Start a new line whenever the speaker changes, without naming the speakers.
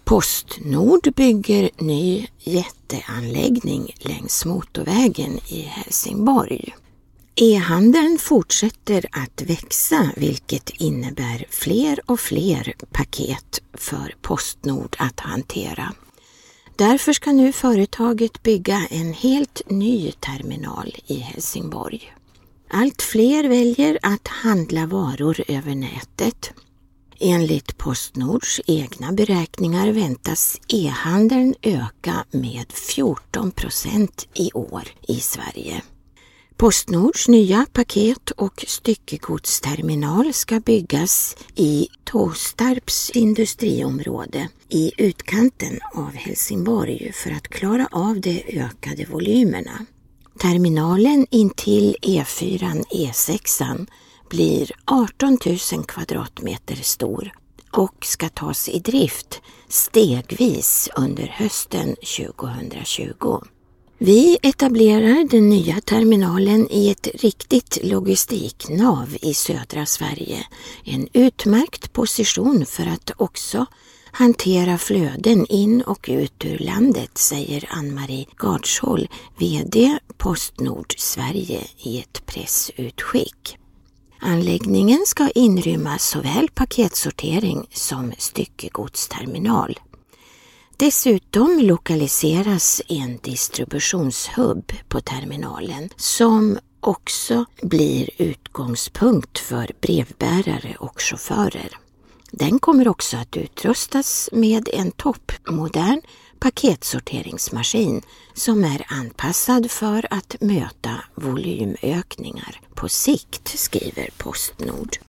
Postnord bygger ny jätteanläggning längs motorvägen i Helsingborg. E-handeln fortsätter att växa, vilket innebär fler och fler paket för Postnord att hantera. Därför ska nu företaget bygga en helt ny terminal i Helsingborg. Allt fler väljer att handla varor över nätet. Enligt Postnords egna beräkningar väntas e-handeln öka med 14% i år i Sverige. Postnords nya paket- och styckegodsterminal ska byggas i Tåstarps industriområde i utkanten av Helsingborg för att klara av de ökade volymerna. Terminalen intill E4 E6 blir 18 000 kvadratmeter stor och ska tas i drift stegvis under hösten 2020. Vi etablerar den nya terminalen i ett riktigt logistiknav i södra Sverige. En utmärkt position för att också hantera flöden in och ut ur landet, säger Ann-Marie Gardshåll, vd Postnord Sverige, i ett pressutskick. Anläggningen ska inrymma såväl paketsortering som styckegodsterminal. Dessutom lokaliseras en distributionshubb på terminalen som också blir utgångspunkt för brevbärare och chaufförer. Den kommer också att utrustas med en toppmodern paketsorteringsmaskin som är anpassad för att möta volymökningar på sikt, skriver Postnord.